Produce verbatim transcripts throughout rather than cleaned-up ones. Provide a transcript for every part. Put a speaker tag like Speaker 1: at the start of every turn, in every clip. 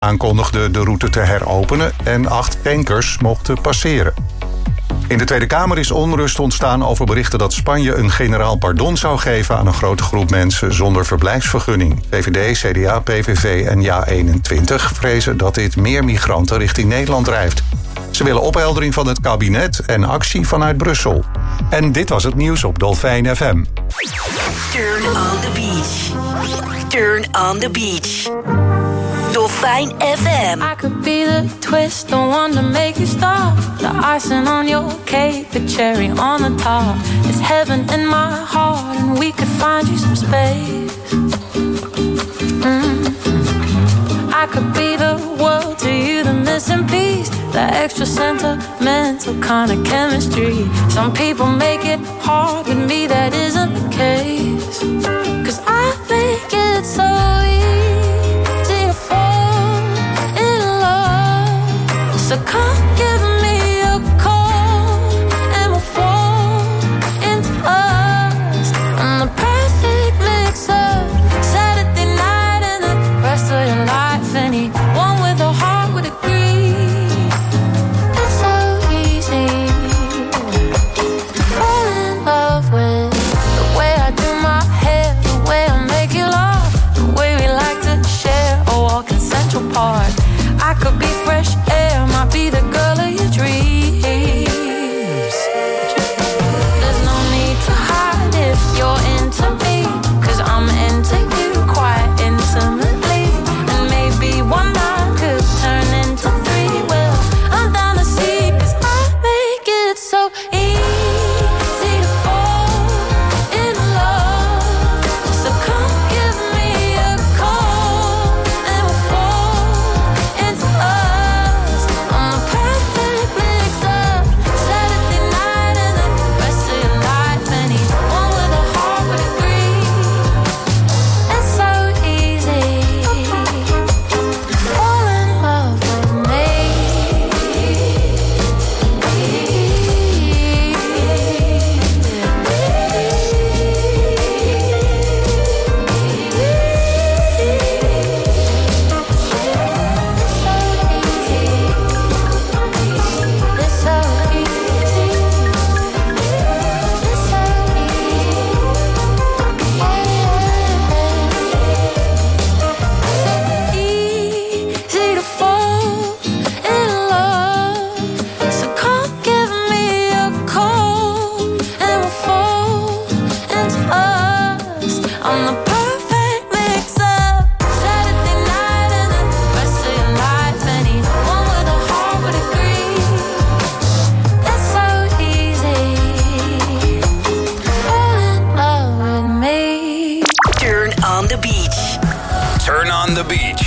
Speaker 1: aankondigde de route te heropenen en acht tankers mochten passeren. In de Tweede Kamer is onrust ontstaan over berichten dat Spanje een generaal pardon zou geven aan een grote groep mensen zonder verblijfsvergunning. V V D, C D A, P V V en Ja eenentwintig vrezen dat dit meer migranten richting Nederland drijft. Ze willen opheldering van het kabinet en actie vanuit Brussel. En dit was het nieuws op Dolfijn F M.
Speaker 2: Turn on the beach. Turn on the beach. Dolfijn F M.
Speaker 3: I could be the twist, the one to make you stop. The icing on your cake, the cherry on the top. It's heaven in my heart and we could find you some space. Mm-hmm. I could be the world to you, the missing piece. The extra sentimental kind of chemistry. Some people make it hard, with me that isn't the case. Cause I make it so easy to fall in love. So come give me a call and we'll fall into us. I'm the perfect mix of Saturday night and the rest of your life. Anyone with a heart would agree. It's so easy to fall in love with the way I do my hair, the way I make you laugh, the way we like to share a walk in Central Park. I could be fresh air, might be the girl of your dreams. There's no need to hide if you're into me, cause I'm into you quite intimately. And maybe one night could turn into three. Well, I'm down to see, cause I make it so easy to fall in love. So come give me a call and we'll fall into us. I'm the perfect mix of Saturday night and the rest of your life. Anyone with a heart would agree. It's so easy to fall in love with me. It's so easy. It's so easy to fall in love. So come give me a call and we'll fall into us. I'm the perfect mix of Saturday night and the rest of your life. Anyone with a heart would agree. It's so easy to fall in love with me.
Speaker 2: Turn on the beach.
Speaker 4: Turn on the beach.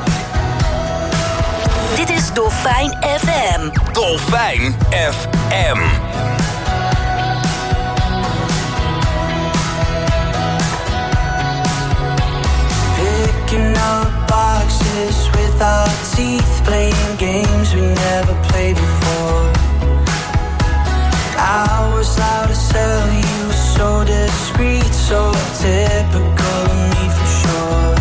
Speaker 2: Dit is Dolfijn F M.
Speaker 4: Dolfijn F M.
Speaker 5: Picking up boxes with our teeth, playing games we never played before. I was out to sell you, so discreet, so typical of me for sure.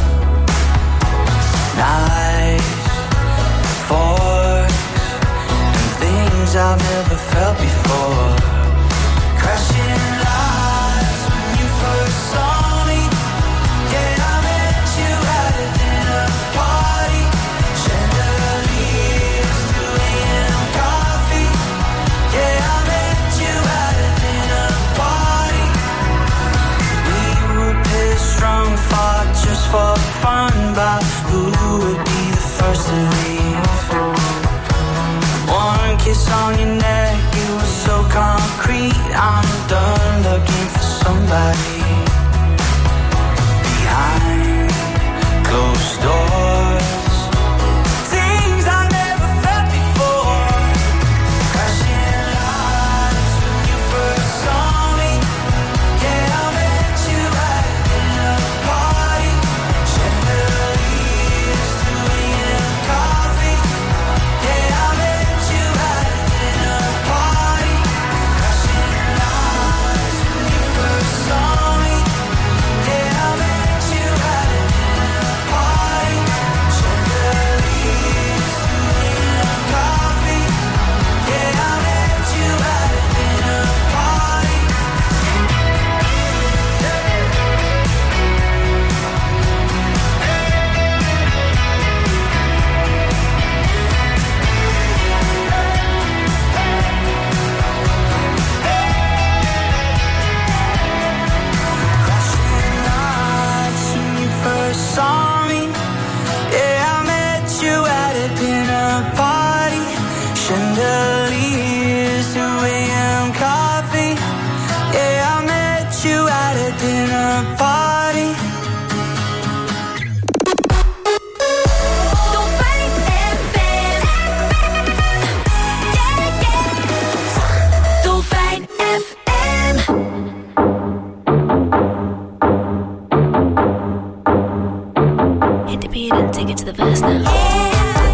Speaker 5: Knives, forks, and things I've never felt before. Crashing lights when you first saw me. Yeah, I met you at a dinner party. Chandeliers, Julian coffee. Yeah, I met you at a dinner party. We were pissed drunk, fought just for fun, but who would be the first to leave? One kiss on your neck, it was so concrete. I'm done you at a dinner party. Chandeliers, two a.m. coffee. Yeah, I met you at a dinner party.
Speaker 2: Take it to the verse now. Yeah.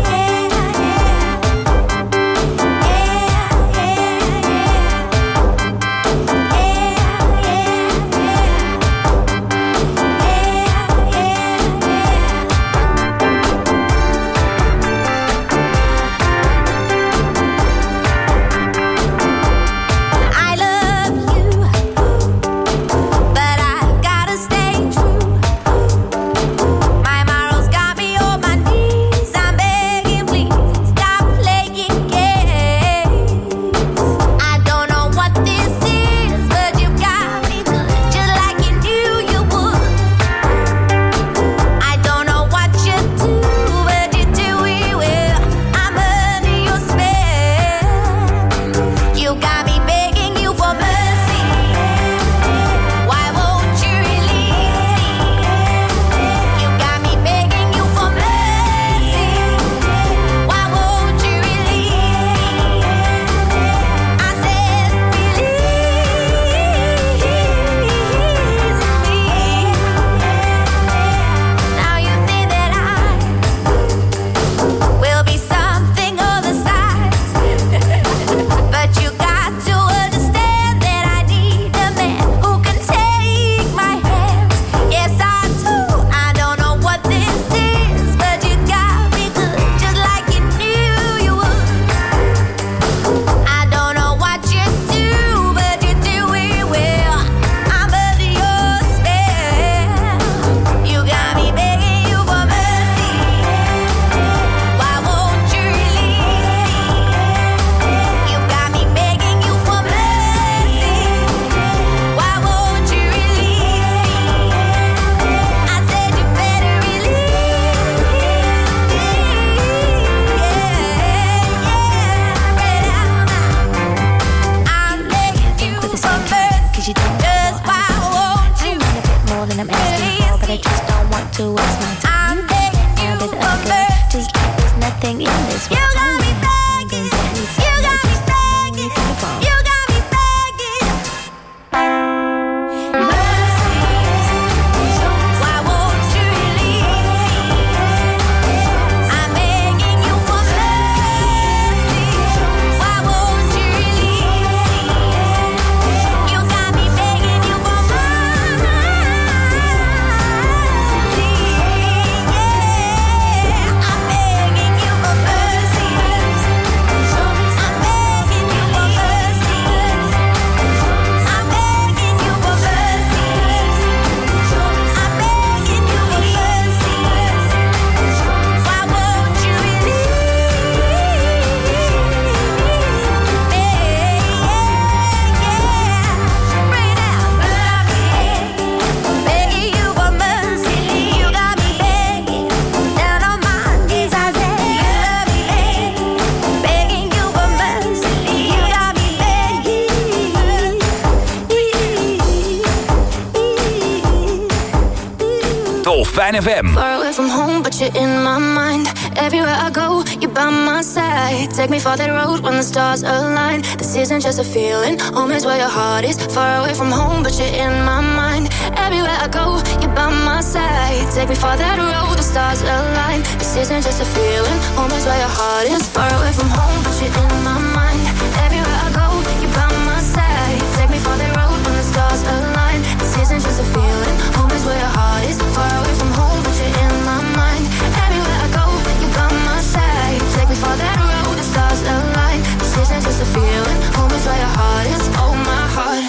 Speaker 4: Dolfijn F M.
Speaker 3: Far away from home, but you're in my mind. Everywhere I go, you're by my side. Take me for that road when the stars align. This isn't just a feeling, home is where your heart is. Far away from home, but you're in my mind. Everywhere I go, you're by my side. Take me for that road, the stars align. This isn't just a feeling, home is where your heart is. Far away from home, but you're in my mind. Everywhere I go, you're by my side. Take me for that road when the stars align. This isn't just a feeling, home is where your heart is. Far away from home, but you're in my mind. Everywhere I go, you're by my side. Take me for that road, the stars align. This isn't just a feeling, home is where your heart is. Oh, my heart.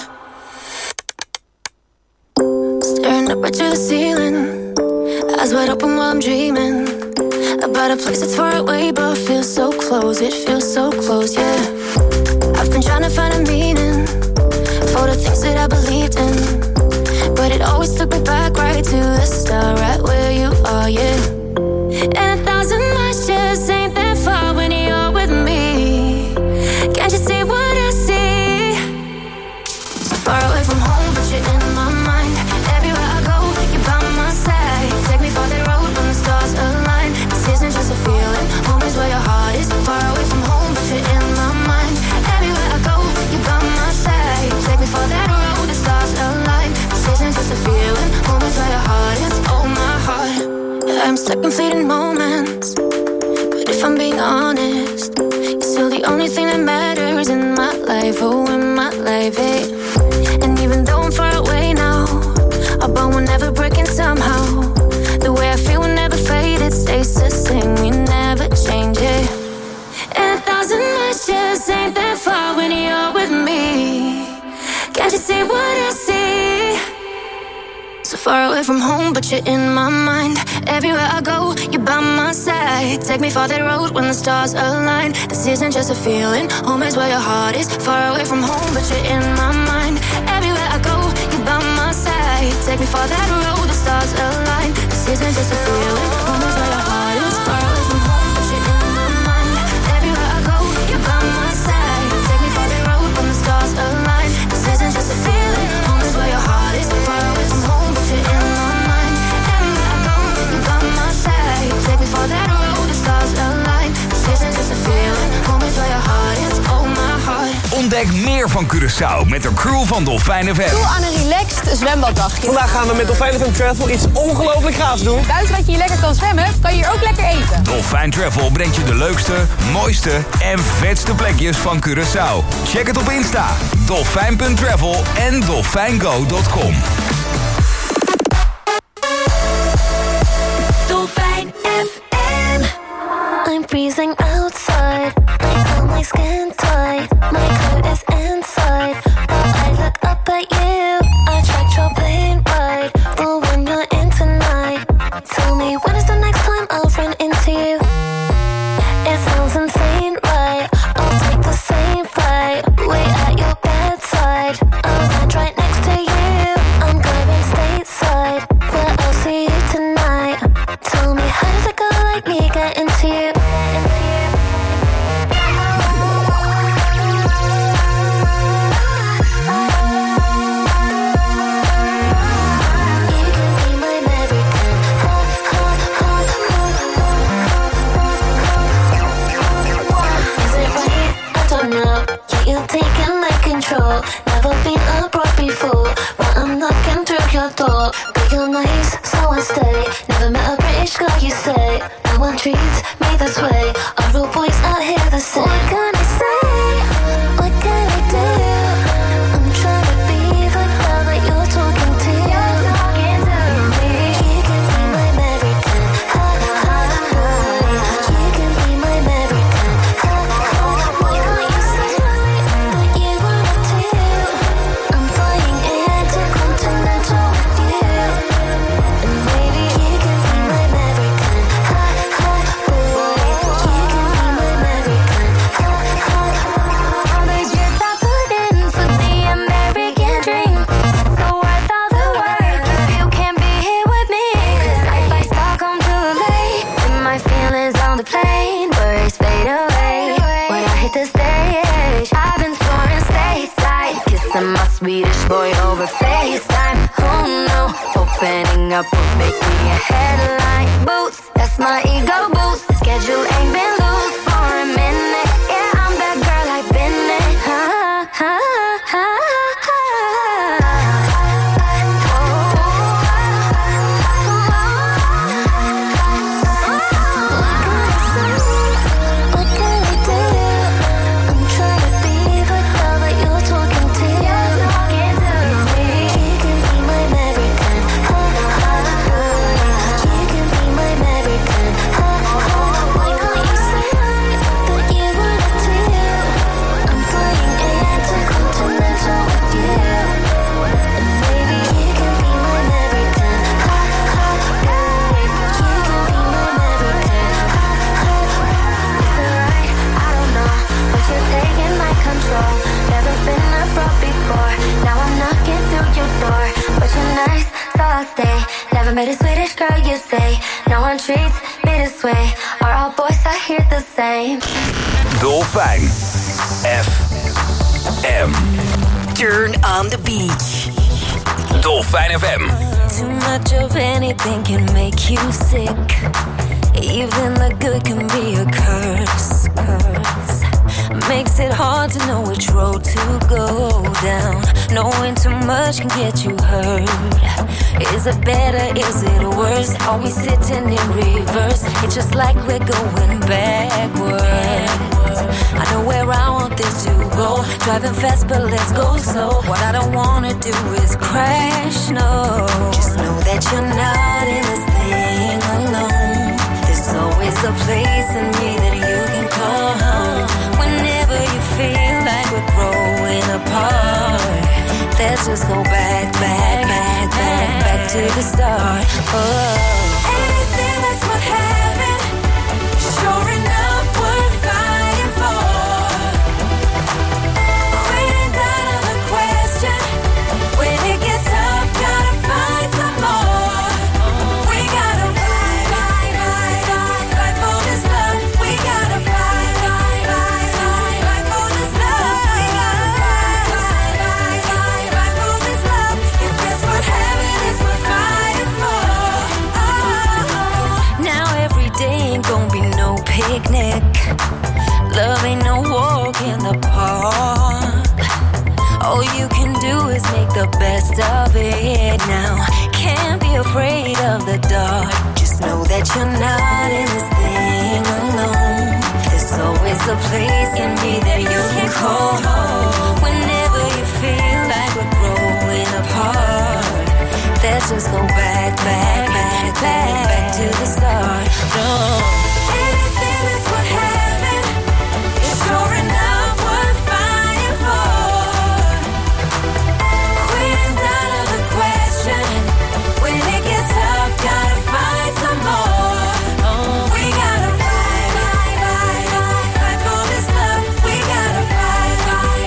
Speaker 3: Staring up right to the ceiling, eyes wide open while I'm dreaming about a place that's far away but feels so close. It feels so close, yeah. I've been trying to find a meaning for the things that I believed in, but it always took me back right to the start, right where you are, yeah. And a thousand nights, yeah, If I'm being honest, you're still the only thing that matters in my life. Oh, in my life, eh? And even though I'm far away now, our bond will never break in somehow. The way I feel will never fade, it stays the same. We never change it. And a thousand miles just ain't that far when you're with me. Can't you see what I see? So far away from home, but you're in my mind. Everywhere I go, you're by my side. Take me for that road when the stars align. This isn't just a feeling, home is where your heart is. Far away from home, but you're in my mind. Everywhere I go, you're by my side. Take me for that road, the stars align. This isn't just a feeling, home is where your heart is. Far away from home, but you're in my mind. Everywhere I go, you're by my side. Take me for that road when the stars align. This isn't just a feeling, home is where your heart is. Far away from home, but you're in my mind. Everywhere I go, you're by my side. Take me for that road, the stars align. This isn't just a feeling, home is where your heart is. Oh, my heart.
Speaker 4: Ontdek meer van Curaçao met de crew van Dolfijn F M.
Speaker 6: Toe aan een relaxed zwembaddagje.
Speaker 7: Vandaag gaan we met Dolfijn F M Travel iets ongelooflijk gaafs doen.
Speaker 6: Buiten dat je hier lekker kan zwemmen, kan je hier ook lekker eten.
Speaker 4: Dolfijn Travel brengt je de leukste, mooiste en vetste plekjes van Curaçao. Check het op Insta, dolfijn punt travel en dolfijngo punt com.
Speaker 2: Dolfijn F M.
Speaker 3: I'm freezing outside. I feel my skin tight. My coat is inside. But I look up at you. I checked your plane ride. The one you're in tonight. Tell me, when is the next time I'll run into you? It sounds insane, right? I'll take the same flight. Wait at your bedside. I'll land right next to you. I'm going stateside. Where I'll see you tonight. Tell me, how does a girl like me get into you? Never been abroad before, but I'm knocking through your door. But you're nice, so I stay. Never met a British girl, you say. No one treats me this way. All real boys out here the same. What can I say? What can I do? I'm trying to be the girl that you're talking to. Maybe you can be my American. Ha, ha, ha. You can be my American. Ha, ha. Why can't you say that you wanna do? I'm flying intercontinental with you. And maybe you can be my American. Ha, ha, boy. You can be my American. Ha, ha. But you're not put in for the American dream. So worth all the work if you can't be here with me. 'Cause I fly Stockholm to L A. And my feelings on the plane, worries fade away. When I hit the stage, I've been touring stateside, kissing my Swedish boy over FaceTime. Oh no, opening up would make me a headline. Boots, that's my ego boost. Schedule ain't been loose for a minute. Yeah, I'm that girl I've been in. Ha, ha, ha, ha. What can I do? I'm trying to be the girl that you're talking to. Maybe you can be my American. Ha, ha, ha. You can be my American. Ha, ha. Why can't you say that you wanna do? I'm flying intercontinental with you. And maybe you can be my American. Ha, ha, ha. You can be my American. Ha, ha. Is it right? I don't know, but you're taking my control. Never been abroad before. Now I'm knocking through your door. But you're nice, so I'll stay. Never met a Swedish girl, you say. No one treats me this way. Are all boys out here the same?
Speaker 4: Dolfijn F M.
Speaker 2: Turn on the beach.
Speaker 4: Dolfijn F M.
Speaker 3: Too much of anything can make you sick. Even the good can be a curse, curse. Makes it hard to know which road to go down. Knowing too much can get you hurt. Is it better, is it worse? Are we sitting in reverse? It's just like we're going back. Driving fast, but let's go slow. What I don't wanna do is crash, no.
Speaker 8: Just know that you're not in this thing alone. There's always a place in me that you can call home.
Speaker 3: Whenever you feel like we're growing apart, let's just go back, back, back, back, back to the start. Oh.
Speaker 8: Anything that's worth having, sure enough worth fighting for. Quitting's out of the question. When it gets tough, gotta find some more. We gotta fight, fight, fight, fight, fight for this love. We gotta fight, fight, fight, fight, fight for this love. We gotta fight, fight, fight, fight, fight for this love. If it's worth having, it's worth fighting for. Oh.
Speaker 3: Now every day ain't gonna be no picnic. Love ain't no walk in the park. All you can do is make the best of it now. Can't be afraid of the dark.
Speaker 8: Just know that you're not in this thing alone. There's always a place in me that you can call home.
Speaker 3: Whenever you feel like we're growing apart, let's just go back, back, back, back, back to the start. No.
Speaker 8: Anything that's worth having is sure enough worth fighting for. Quitting's out of the question. When it gets tough, gotta find some more. We gotta fight, fight, fight, fight, fight for this love. We gotta fight, fight,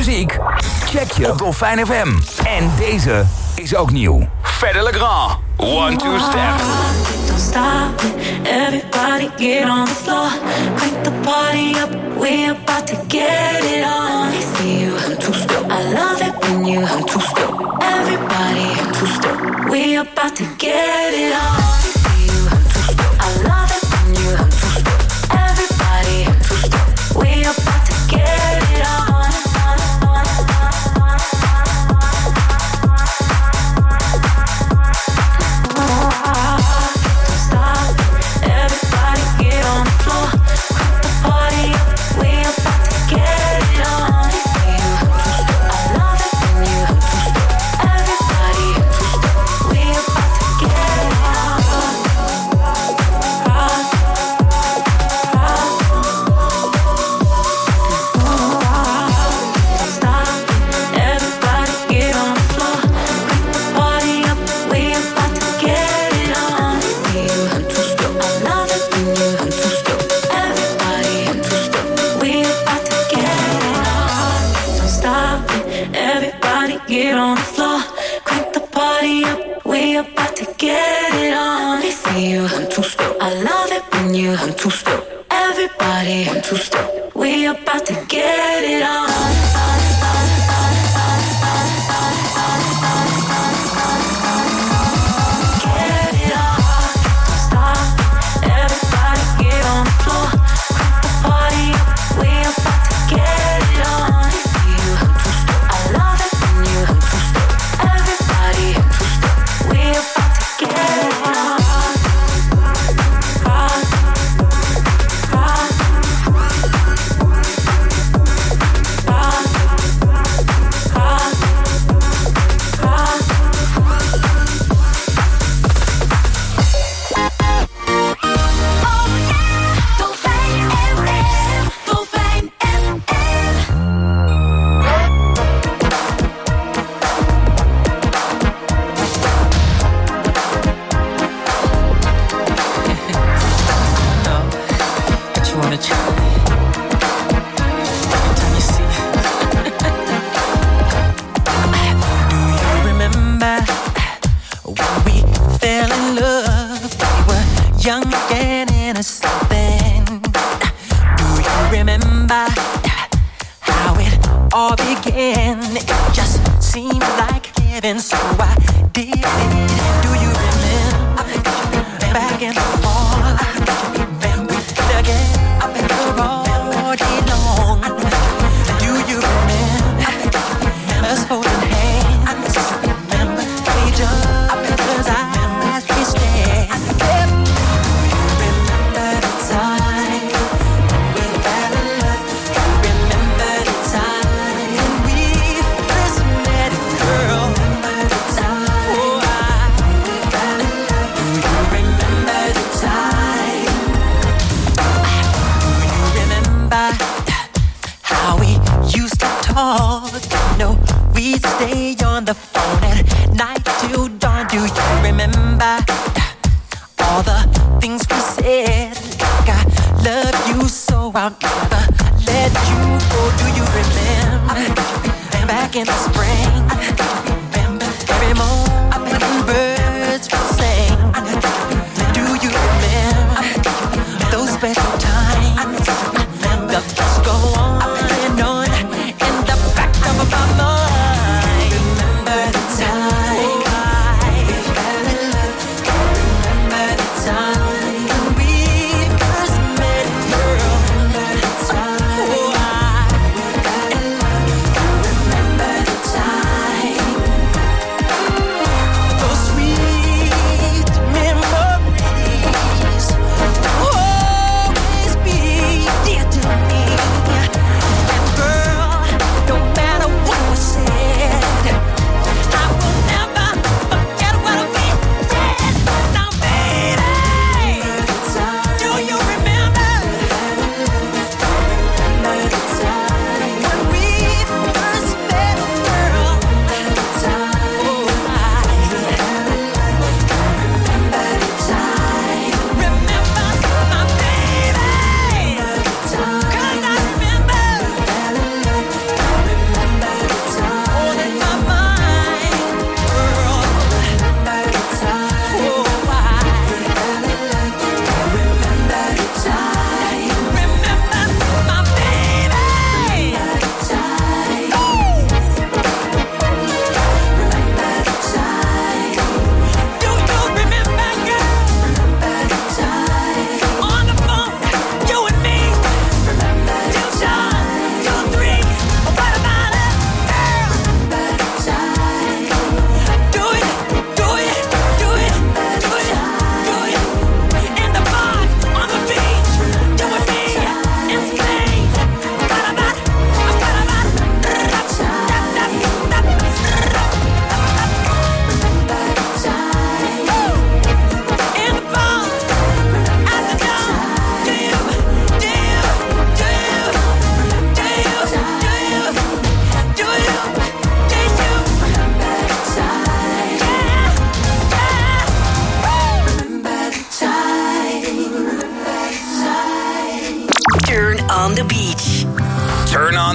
Speaker 4: muziek? Check je op Dolfijn F M. En deze is ook nieuw. Fedde Le Grand, One Two Step.
Speaker 3: Don't stop it, everybody get on the floor. Crank the party up, we about to get it on. I see you, I'm too step. I love it when you, I'm too step. Everybody, I'm too step. We about to get it on. I see you, I'm too step. I love it when you, I'm too step. Everybody, I'm too step. We about to get it on.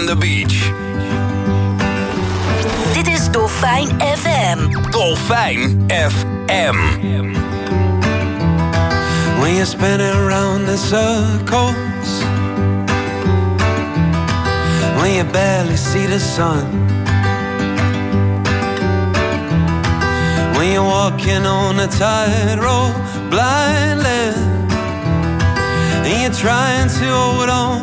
Speaker 4: the beach.
Speaker 2: Dit is Dolfijn F M.
Speaker 4: Dolfijn F M.
Speaker 5: When you're spinning around in circles, when you barely see the sun, when you're walking on a tightrope blindly, and you're trying to hold on,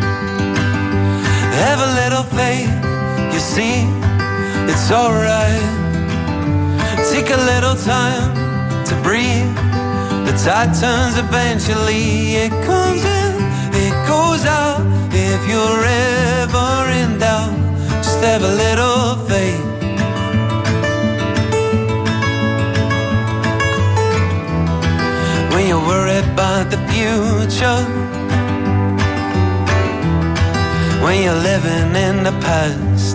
Speaker 5: have a little faith, you see, it's alright. Take a little time to breathe. The tide turns eventually. It comes in, it goes out. If you're ever in doubt, just have a little faith. When you're worried about the future, when you're living in the past,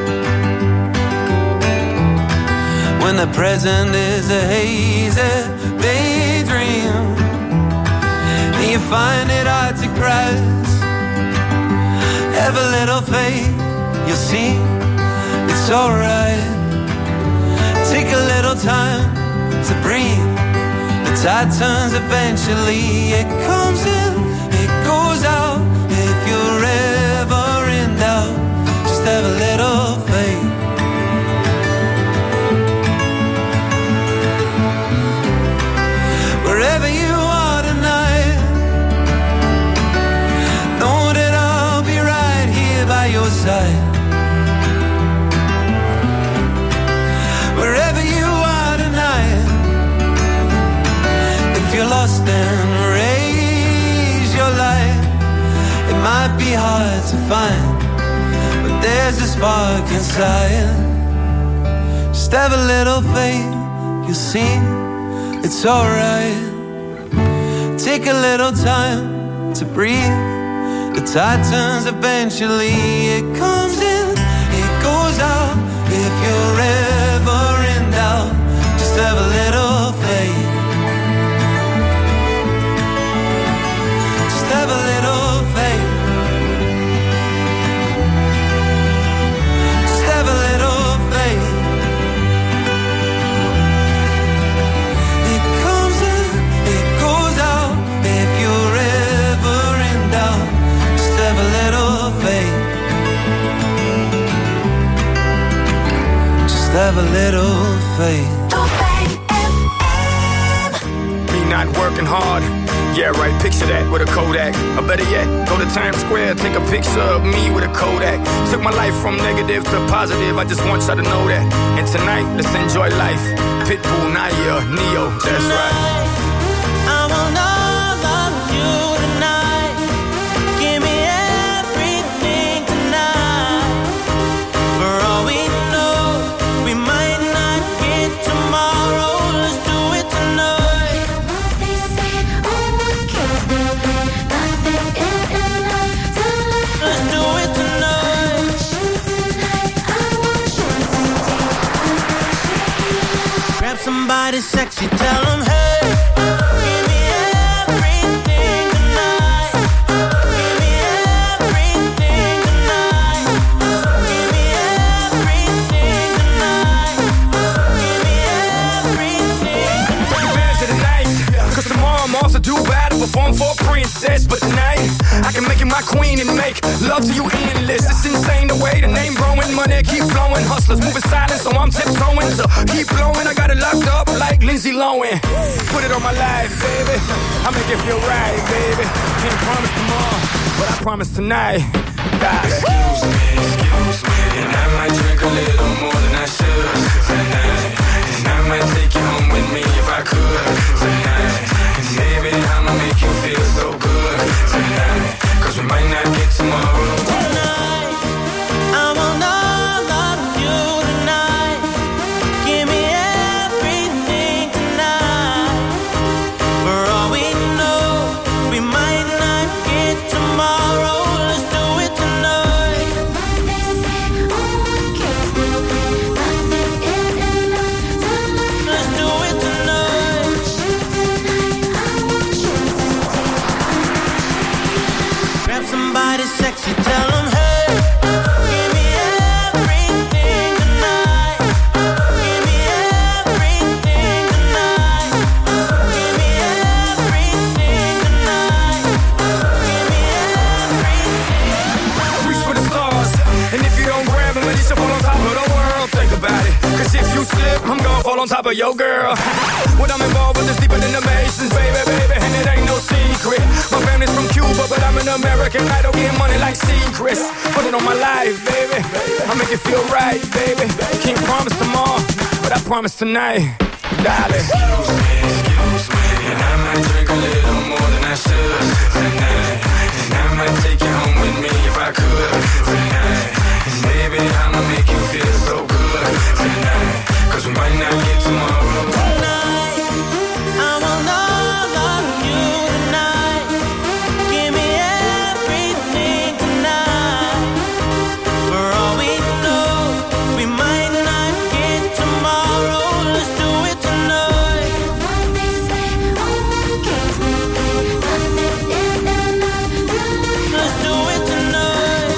Speaker 5: when the present is a hazy daydream, and you find it hard to grasp, have a little faith, you'll see, it's alright. Take a little time to breathe. The tide turns eventually. It comes in, it goes out. If you're ever in doubt, just have a little faith. Wherever you are tonight, know that I'll be right here by your side. Wherever you are tonight, if you're lost then raise your light. It might be hard to find, but there's a spark inside. Just have a little faith, you'll see, it's alright. Take a little time to breathe. The tide turns eventually. It comes in, it goes out. If you're ever in doubt, just have a little faith. Just have a little faith. Just have a little faith. It comes in, it goes out. If you're ever in doubt, just have a little faith. Just have a little faith.
Speaker 9: Me not working hard. Yeah, right, picture that with a Kodak. Or better yet, go to Times Square, take a picture of me with a Kodak. Took my life from negative to positive, I just want y'all to know that. And tonight, let's enjoy life. Pitbull, Naya, Neo, that's right.
Speaker 5: I will not love you tonight. Give me everything tonight. For all we know, we might not get tomorrow. Let's do it tonight. Let's do it tonight. Grab somebody sexy, tell them hey.
Speaker 9: Perform for a princess, but tonight I can make you my queen and make love to you endless. It's insane the way the name growing, money keep flowing. Hustlers moving silent, so I'm tiptoeing. So keep blowing, I got it locked up like Lindsay Lohan. Put it on my life, baby. I make it feel right, baby. Can't promise tomorrow, but I promise tonight. God. Excuse me, excuse me, and I might drink a little more than I should tonight. And I might take you home with me if I could tonight. Baby, I'ma make you feel so good tonight. Cause we might not get tomorrow.
Speaker 5: Tonight, I will not love you tonight. Give me everything tonight. For all we know, we might not get tomorrow. Let's do it tonight.
Speaker 9: should fall on top of the world, think about it. Cause if you slip, I'm gonna fall on top of your girl. What I'm involved with is deeper than the Masons, baby, baby, and it ain't no secret. My family's from Cuba, but I'm an American idol, getting money like secrets. Put it on my life, baby, I'll make it feel right, baby. Can't promise tomorrow, but I promise tonight, darling. Excuse me, excuse me, and I might drink a little more than I should tonight. And I might take you home with me if I could tonight. And baby, I'ma make you feel so good tonight. Cause we might not get tomorrow.
Speaker 5: Tonight, I want all of you tonight. Give me everything tonight. For all we know, we might not get tomorrow. Let's do it tonight. Let's do it tonight.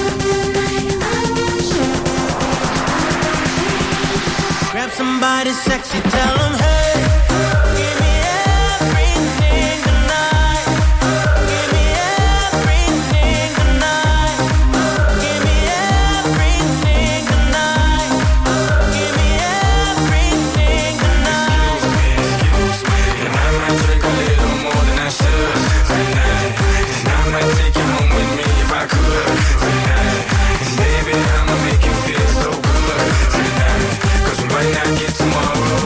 Speaker 5: Grab somebody sexy, tell them hey. Give me everything tonight. Give me everything tonight. Give me everything tonight. Give me everything tonight.
Speaker 9: Excuse me, and I might drink a little more than I should tonight. And I might take you home with me if I could tonight. And baby, I'ma make you feel so good tonight. Cause we might not get tomorrow.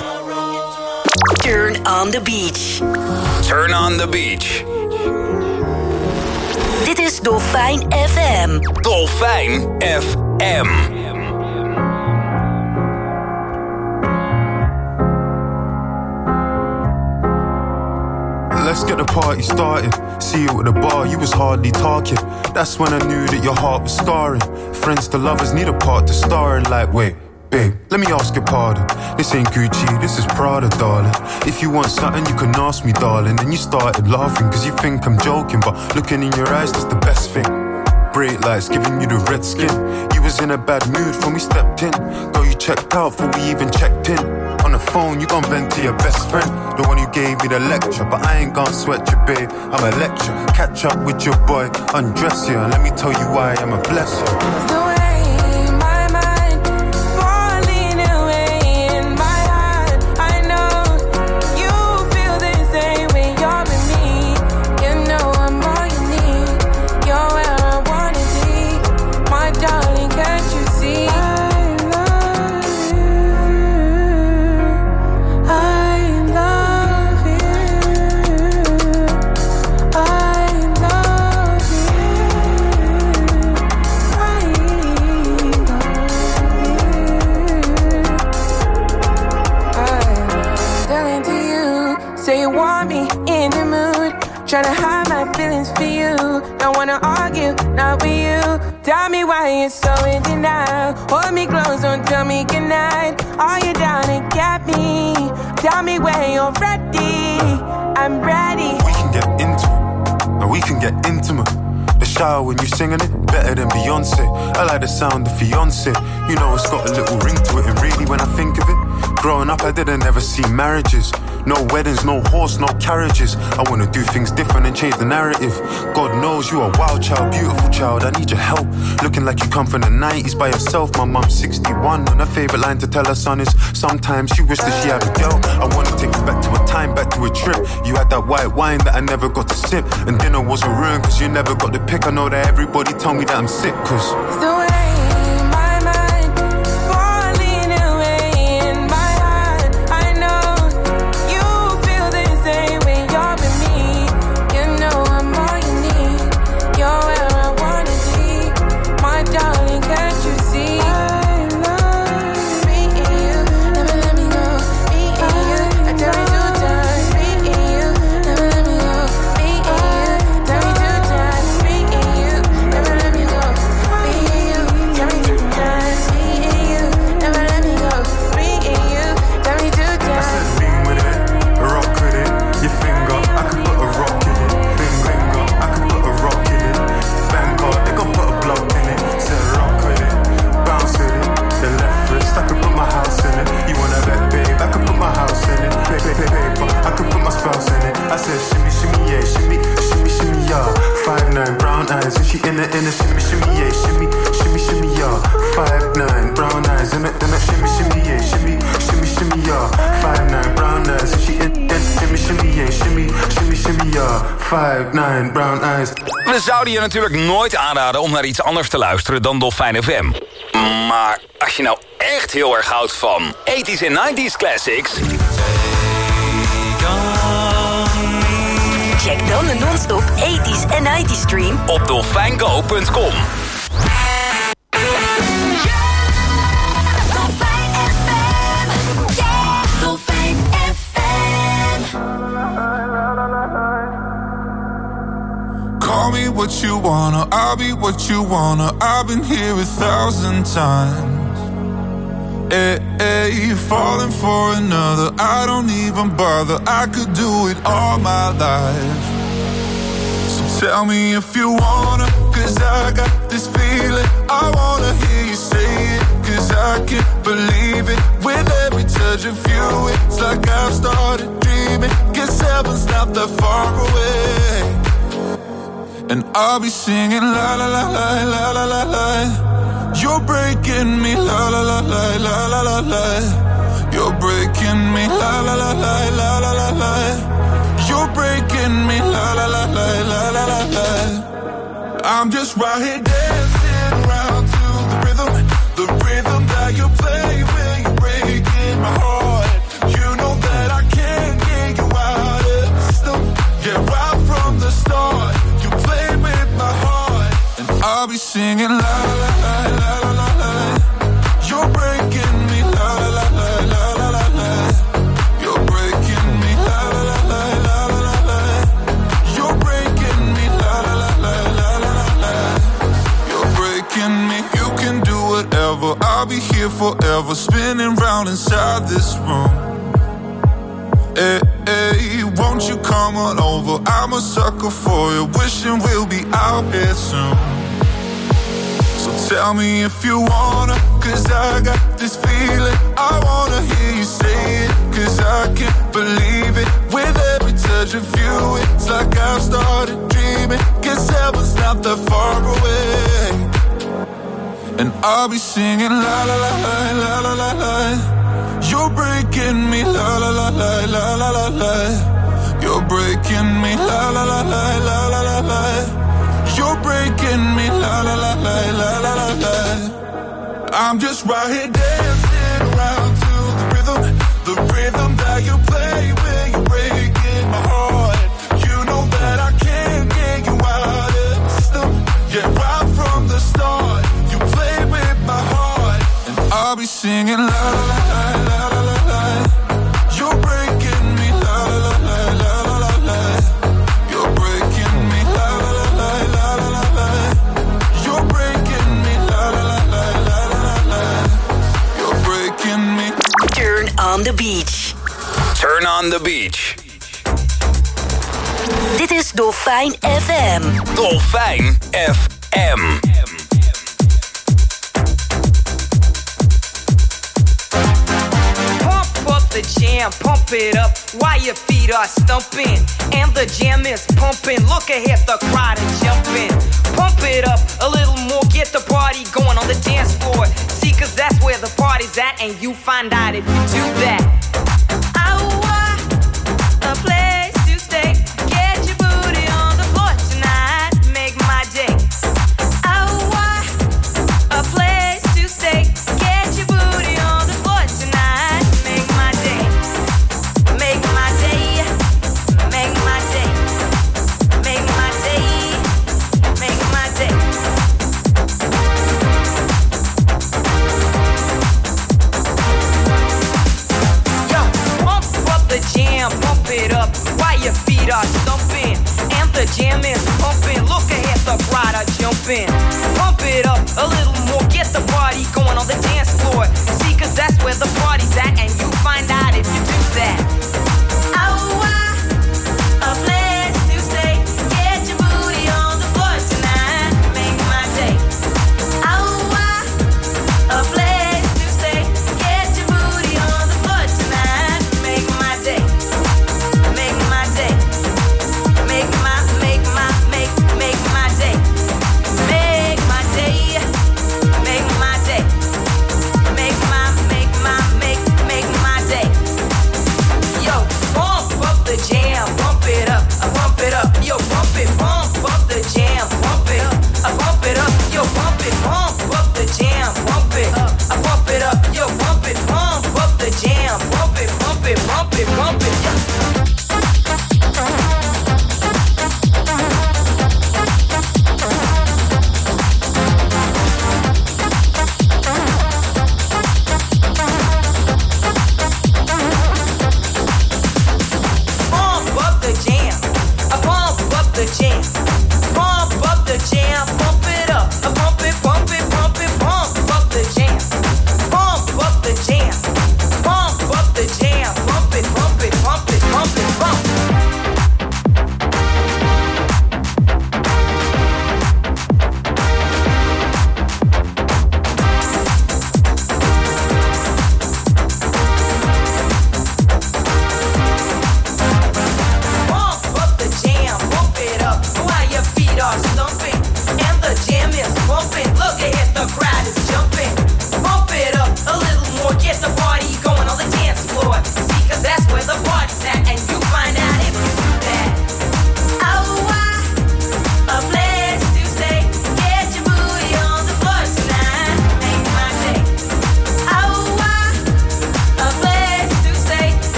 Speaker 2: Turn on the beach.
Speaker 4: Turn on the beach.
Speaker 2: Dit is Dolfijn F M.
Speaker 4: Dolfijn F M.
Speaker 10: Let's get the party started. See you at the bar, you was hardly talking. That's when I knew that your heart was scarring. Friends to lovers need a part to star in. Like, wait, babe, let me ask your pardon. This ain't Gucci, this is Prada, darling. If you want something, you can ask me, darling. And you started laughing, cause you think I'm joking. But looking in your eyes, that's the best thing. Bright lights giving you the red skin. You was in a bad mood when we stepped in. Girl, you checked out before we even checked in. On the phone, you gon' vent to your best friend, the one who gave me the lecture. But I ain't gon' sweat you, babe, I'm a lecture. Catch up with your boy, undress you, and let me tell you why I'm a blessing.
Speaker 8: The way my mind falling away in my heart. I know you feel the same way. You're with me, you know I'm all you need. You're where I wanna be, my darling. Can't you see? Tryna hide my feelings for you. Don't wanna argue, not with you. Tell me why you're so in denial. Hold me close, don't tell me goodnight. Are you down to get me? Tell me when you're ready. I'm ready.
Speaker 10: We can get into it, and we can get intimate. The shower when you singing it, better than Beyonce. I like the sound of fiance. You know it's got a little ring to it. And really when I think of it, growing up I didn't ever see marriages. No weddings, no horse, no carriages. I wanna do things different and change the narrative. God knows you are a wild child, beautiful child. I need your help. Looking like you come from the nineties by yourself. My mom's sixty-one and her favourite line to tell her son is sometimes she wished that she had a girl. I wanna take you back to a time, back to a trip. You had that white wine that I never got to sip. And dinner wasn't ruined cause you never got the pick. I know that everybody tell me that I'm sick cause
Speaker 8: it's the way my mind falling away in my heart. I know you feel the same way. You're with me, you know I'm all you need. You're where I wanna be, my darling. Can't you see? I love me and you, never let me go. Me and you, I tell you two times. Me and you, never let me go. Me and you, tell me two times. Me and you, never let me go. Me and you.
Speaker 10: five nine, brown eyes.
Speaker 4: We zouden je natuurlijk nooit aanraden om naar iets anders te luisteren dan Dolfijn F M. Maar als je nou echt heel erg houdt van eighties en nineties classics...
Speaker 2: Check dan de non-stop eighties en nineties stream
Speaker 4: op dolfijn go punt com.
Speaker 11: Call me what you wanna, I'll be what you wanna. I've been here a thousand times. Hey, hey, falling for another, I don't even bother. I could do it all my life. So tell me if you wanna, cause I got this feeling. I wanna hear you say it, cause I can't believe it. With every touch of you, it's like I've started dreaming. Guess heaven's not that far away. And I'll be singing la la la la la la la la. You're breaking me la la la la la la la la. You're breaking me la la la la la la la la. You're breaking me la la la la la la la la. I'm just right here dancing around to the rhythm, the rhythm that you play when you're breaking my heart. You know that I can't get you out of the system. Yeah, right from the start. I'll be singing la la la la la la la. You're breaking me la la la la la la la. You're breaking me la la la la la la la. You're breaking me la la la la la la la. You're breaking me. You can do whatever. I'll be here forever, spinning round inside this room. Hey, hey, won't you come on over? I'm a sucker for you, wishing we'll be out here soon. Tell me if you wanna, cause I got this feeling. I wanna hear you say it, cause I can't believe it. With every touch of you, it's like I've started dreaming. Guess heaven's not that far away. And I'll be singing la la la la la la la la. You're breaking me la la la la la la la la. You're breaking me la la la la la la la la. You're breaking me, la la la la la la la la. I'm just right here dancing around to the rhythm, the rhythm that you play when you're breaking my heart. You know that I can't get you out of the system. Yeah, right from the start, you play with my heart, and I'll be singing la la la la la la la. You're breaking me, la la la la la la la. You're breaking me, la la la la la la la. You're breaking me, la la la la la la la. You're breaking me.
Speaker 2: Turn on the beach.
Speaker 4: Turn on the beach.
Speaker 2: Dit is Dolfijn F M.
Speaker 4: Dolfijn F M.
Speaker 12: The jam, pump it up while your feet are stumping. And the jam is pumping. Look ahead, the crowd is jumping. Pump it up a little more, get the party going on the dance floor. See, cause that's where the party's at, and you find out if you do that. I want a place to stay. Get your booty on the floor tonight. Make my day. I want a place to stay. Get your booty on the floor tonight. Make my day. Make my day. Make my day. Make my day. Make my day. Yo,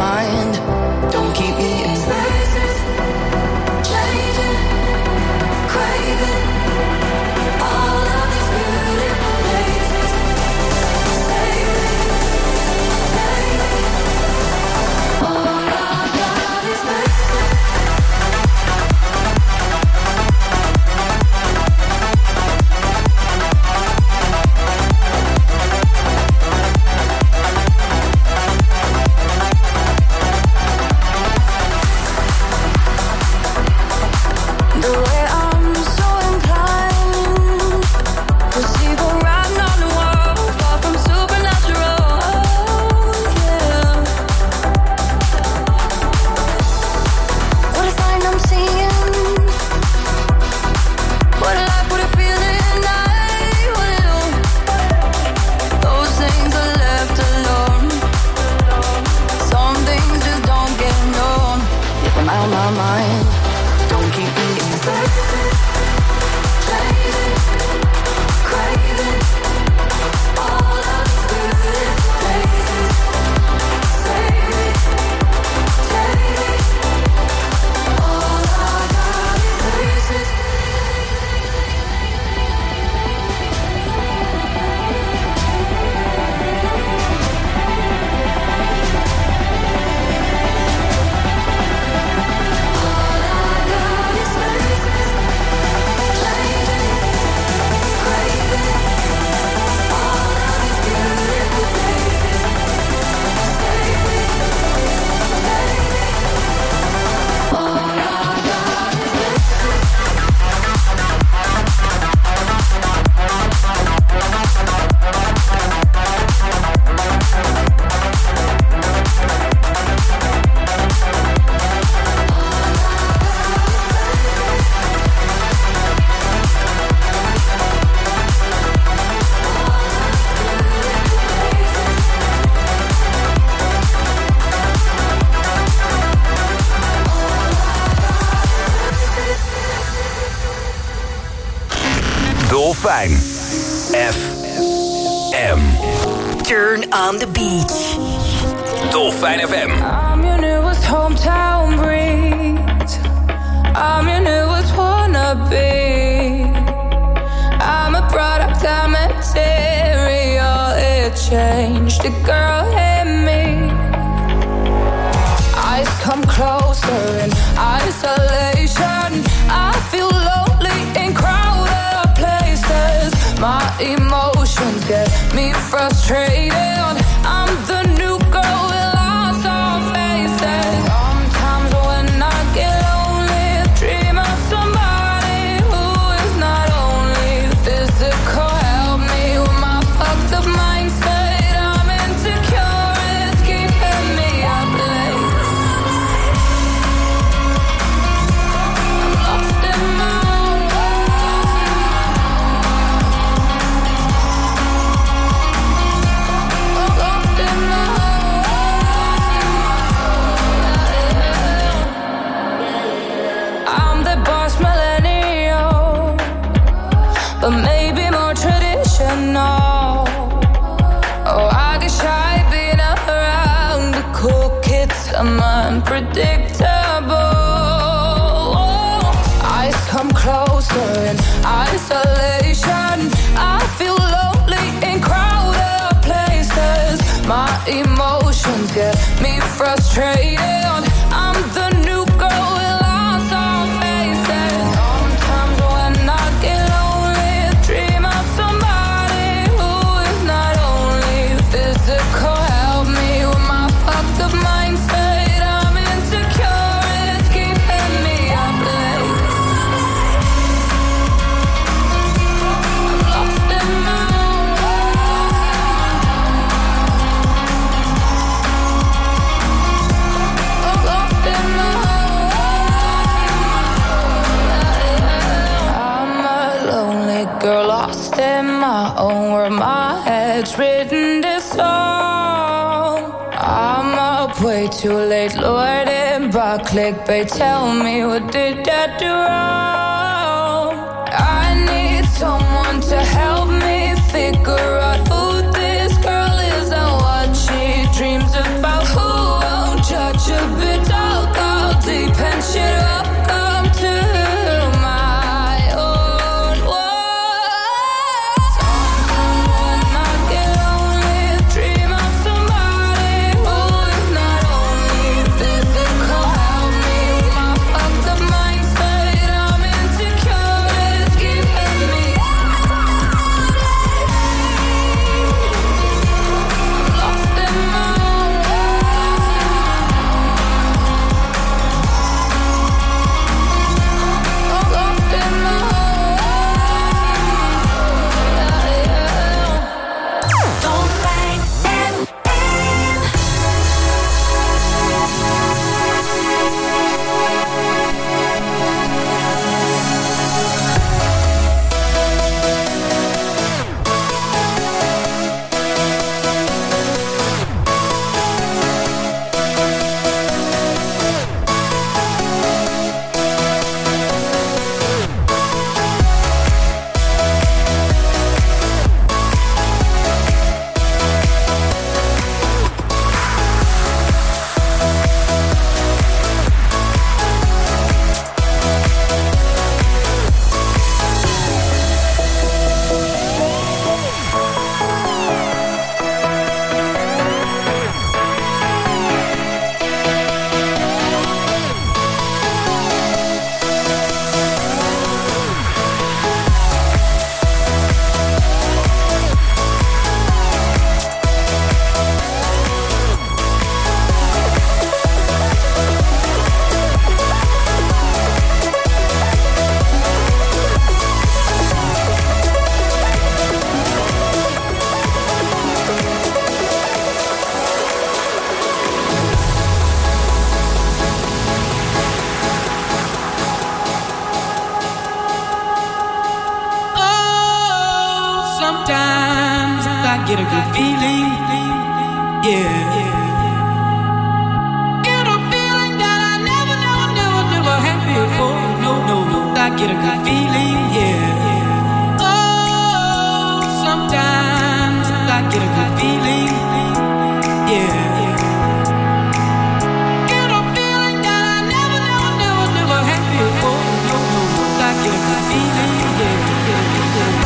Speaker 8: mind. Don't keep me in places, changing, craving all of these beautiful places. Save me, take me. All I got is places. The way I'm so inclined to see the writing on the wall, far from supernatural, yeah. What a sign I'm seeing. What a life, what a feeling I will. Those things are left alone. Some things just don't get known. If I'm out of my mind, don't keep me in places, chasing, craving all of these beautiful places. Save me, take me. All I got is places.
Speaker 4: Dolfijn F M.
Speaker 2: Turn on the beach.
Speaker 4: Dolfijn F M.
Speaker 3: I'm your newest hometown breeze. I'm your newest wannabe. I'm a product, I'm material. It changed the girl in me. Eyes come closer in isolation. I feel lonely in crowded places. My emotions get me frustrated. I'm the new girl with lots of faces. Sometimes when I get lonely, I dream of somebody who is not only physical. Help me with my fucked up mindset. I'm insecure, it's keeping me up late. I'm lost in my own world. I'm lost in my own world. I'm the boss millennial, but maybe more traditional. Oh, I get shy being around the cool kids. I'm unpredictable. Eyes come closer in isolation. I feel lonely in crowded places. My emotions get me frustrated. I'm the new girl with lots of faces. Sometimes when I get lonely, I dream of somebody who is not only physical. Help me with my fucked up mindset. I'm insecure, it's keeping me up late. I'm lost in my own world. I'm lost in my own world. I'm a lonely girl lost in my own world. My head's written this song. I'm up way too late, lorded by clickbait. Tell me, what did I do wrong? I need someone to help me figure out who this girl is and what she dreams about. Who won't judge
Speaker 13: get a good feeling, yeah. Get a feeling that I never, never, never, never had before. No, no, no, I get a good feeling, yeah. Oh, sometimes I get a good feeling, yeah. Get a feeling that I never, never, never, never had before. No, no, no, I get a good feeling, yeah, yeah, yeah.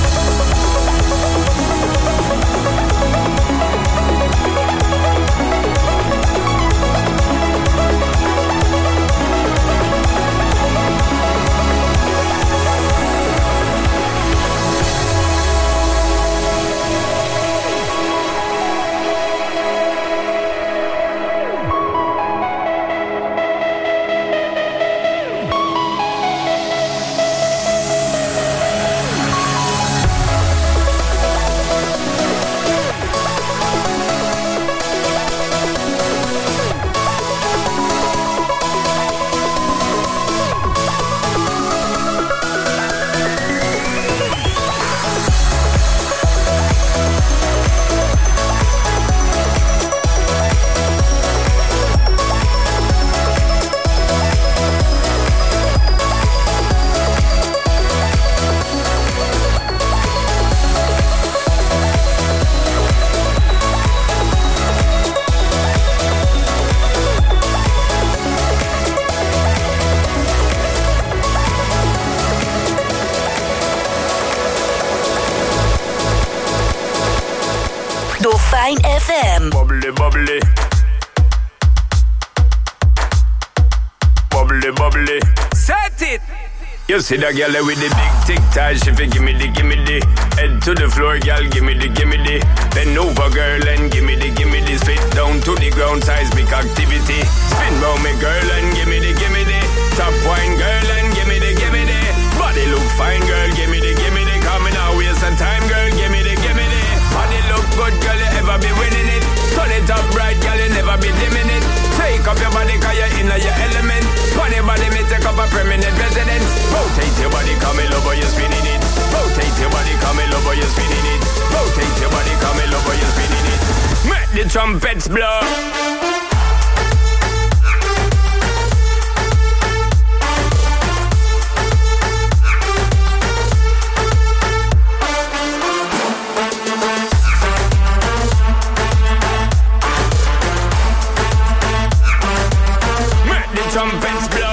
Speaker 2: Dolfijn F M.
Speaker 9: Bubbly, bubbly. Bubbly, bubbly. Set it! You see that girl with the big tic tac, she fi gimme the, gimme the. Head to the floor, girl, gimme the, gimme the. Bend over, girl, and gimme the, gimme the. Spit down to the ground, seismic activity. Spin round me, girl, and gimme the, gimme the. Top wine, girl, and gimme the, gimme the. Body look fine, girl, gimme the, gimme the. Coming out, waste some time, girl, gimme the, gimme the. Body look good, girl, you ever be winning it. Turn it up right, girl, you never be dimming it. Take up your body, cause you're in your element. Funny body, me take up a permanent residence. Rotate your body, come in over, you're spinning it. Rotate your body, come in over, you're spinning it. Rotate your body, come in over, you're spinning it. Make the trumpets blow. Trumpets blow.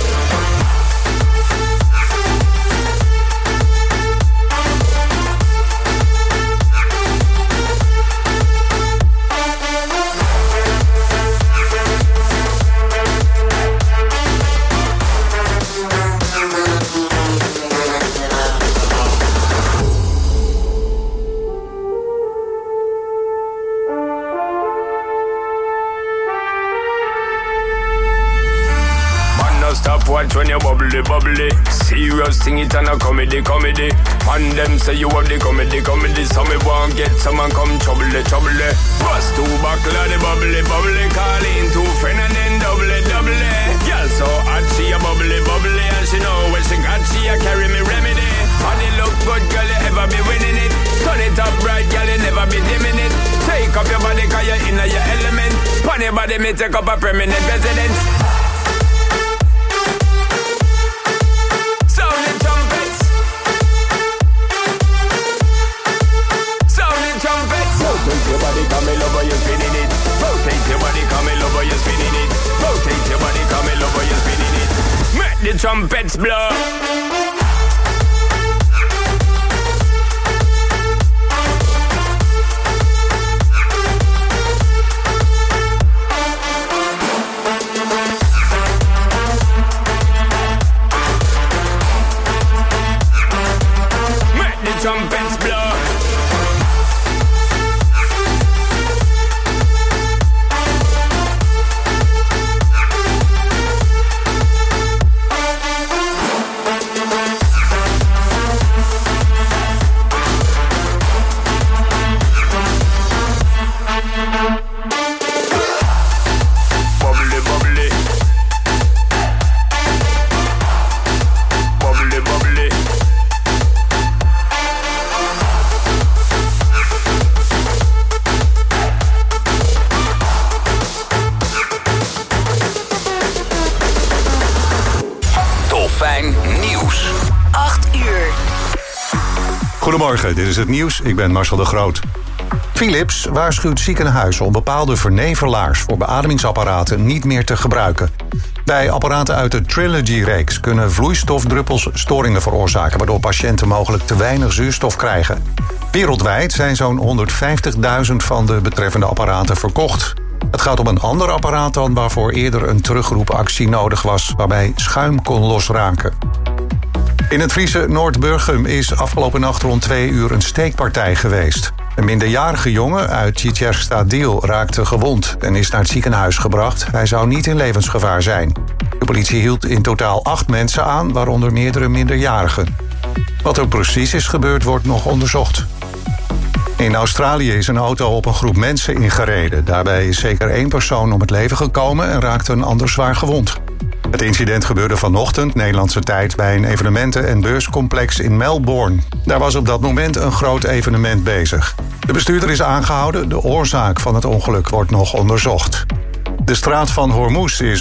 Speaker 9: Stop watch when you bubbly, bubbly. Serious thing, it and a comedy, comedy. And them say you have the comedy, comedy. So me won't get someone come trouble, trouble. Bust two buckle of the bubbly, bubbly. Call in two friend and then double, double. Girl so hot, she a bubbly, bubbly. And she know when she got, she a carry me remedy. Body look good, girl, you ever be winning it. Turn it up right, girl, you never be dimming it. Take up your body, cause you're in your element. Pon your body, me take up a permanent residence. Rotate your body, come in over, you're spinning it. Rotate your body, come in over, you're spinning it. Rotate your body, come in over, you're spinning it. Make the trumpets blow. Make the trumpets blow.
Speaker 4: Dolfijn Nieuws.
Speaker 2: acht uur.
Speaker 1: Goedemorgen, dit is het nieuws. Ik ben Marcel de Groot. Philips waarschuwt ziekenhuizen om bepaalde vernevelaars voor beademingsapparaten niet meer te gebruiken. Bij apparaten uit de Trilogy-reeks kunnen vloeistofdruppels storingen veroorzaken, waardoor patiënten mogelijk te weinig zuurstof krijgen. Wereldwijd zijn zo'n honderdvijftigduizend van de betreffende apparaten verkocht. Het gaat om een ander apparaat dan waarvoor eerder een terugroepactie nodig was, waarbij schuim kon losraken. In het Friese Noord-Burgum is afgelopen nacht rond twee uur een steekpartij geweest. Een minderjarige jongen uit Tjitjerstadil raakte gewond en is naar het ziekenhuis gebracht. Hij zou niet in levensgevaar zijn. De politie hield in totaal acht mensen aan, waaronder meerdere minderjarigen. Wat er precies is gebeurd, wordt nog onderzocht. In Australië is een auto op een groep mensen ingereden. Daarbij is zeker één persoon om het leven gekomen en raakte een ander zwaar gewond. Het incident gebeurde vanochtend, Nederlandse tijd, bij een evenementen- en beurscomplex in Melbourne. Daar was op dat moment een groot evenement bezig. De bestuurder is aangehouden, de oorzaak van het ongeluk wordt nog onderzocht. De straat van Hormuz is